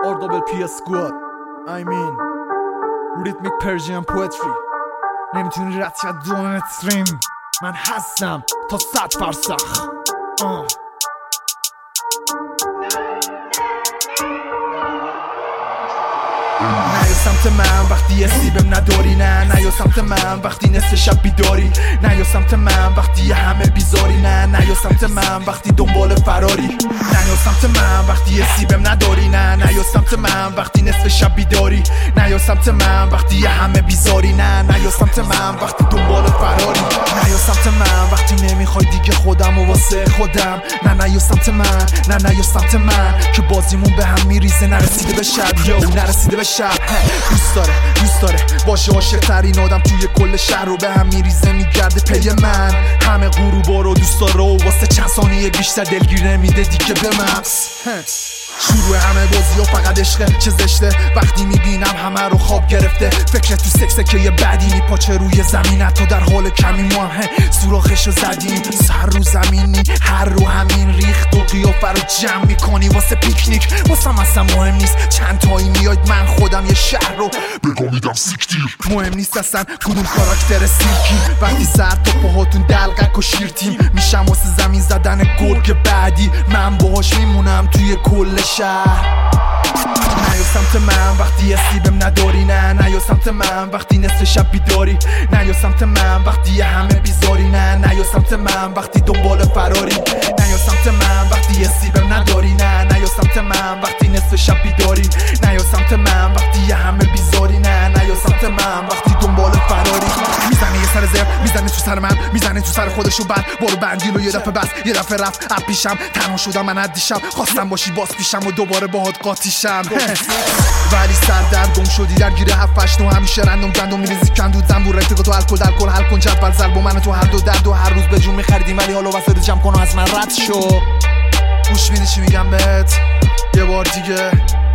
RWP I mean Rhythmic Persian poetry نمیتونی رد شد دون استریم من هستم تا 100 فرسخ نه سمت من وقتی اسیبم نداری نه سمت من وقتی نصف شب بیداری نه سمت من وقتی همه بیزاری نه سمت من وقتی دنبال فراری نه سمت من وقتی اسیبم نداری نه سمت من وقتی نصف شب بیداری نه سمت من وقتی همه بیزاری نه سمت من وقتی دنبال فراری نه سمت من وقتی نمیخوای دیگه خودم و واسه خودم نه سمت من نه سمت من که بازیمون به هم میریزه نرسیده به شب نرسیده به شب دوست داره باشه عاشق ترین آدم توی کل شهر رو به هم میریزه میگرده پی من همه غروبا رو دوست داره و واسه چند ثانیه بیشتر دلگیر نمیده دیگه به من شروع همه بازی و فقط عشقه چه زشته وقتی میبینم همه رو خواب گرفته فکر تو سکسه که یه بدی میپاچه روی زمین تو در حال کمی ما هم سوراخشو زدیم سر رو زمینی هر رو همین ریخت و قیافه رو جمع میکنی واسه پیکنیک واسه اصلا مهم نیست چند تایی میاید من خودم یه شهر رو بگا میدم سیکتیر مهم نیست اصلا کدوم کاراکتر سیرکی وقتی سر تا پاهاتون دلقک و شیرتیم میشم واسه زمین زدن گرگ بعدی من باهاش میمونم توی کل شهر نه سمت من وقتی اسیبم نداری نه سمت من وقتی نصف شب بیداری نه سمت من وقتی همه بیزاری نه سمت من وقتی دنبال فراری نه سمت من وقتی اسیبم نداری نه سمت من وقتی نصف شب بیداری نه سمت من وقتی همه بیزاری نه سمت من وقتی دنبال فراری میزنه یه سر زب میزنه تو سر من میزنه تو سر خودشو بعد برو بندیل و یه دفعه بس یه دفعه رفت اب پیشم تنها شدم من ادیشم خواستم باشی باز پیشم و دوباره باهات قاطیشم ولی سردرد گم شدی در گیره 7-8 9 همیشه رندوم گندم میریزی کندود زنبور رفیق تو الکل حل کن جدول ضرب و من تو هر دو درد و هر روز به جون میخریدیم ولی حالا وسط جمع کن و از من رد شو گوش میدی چی میگم بهت یه بار دیگه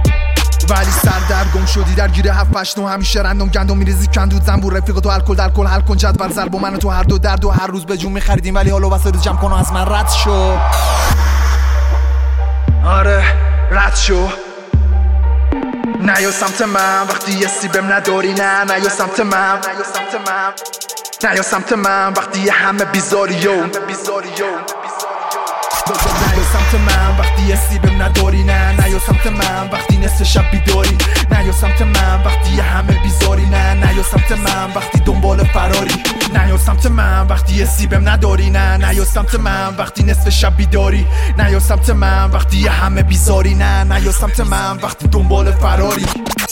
ولی سردرد گم شدی در گیره 7-8 9 همیشه رندوم گندم میریزی کندود زنبور رفیق تو الکل حل کن جدول ضرب و من تو هر دو درد و هر روز به جون میخریدیم ولی حالا وسط جمع کن و از من رد شو آره رد شو نه سمت من وقتی یه سیبم نداری نه سمت من نه سمت من وقتی همه بیزاری نه سمت من وقتی یه سیبم نداری نه سمت من وقتی نصف شب بیداری نه سمت من وقتی همه بیزاری نه سمت من وقتی دنبال فراری نه سمت من وقتی یه سیبم نداری نه سمت من وقتی نصف شب بیداری نه سمت من وقتی همه بیزاری نه سمت من وقتی دنبال فراری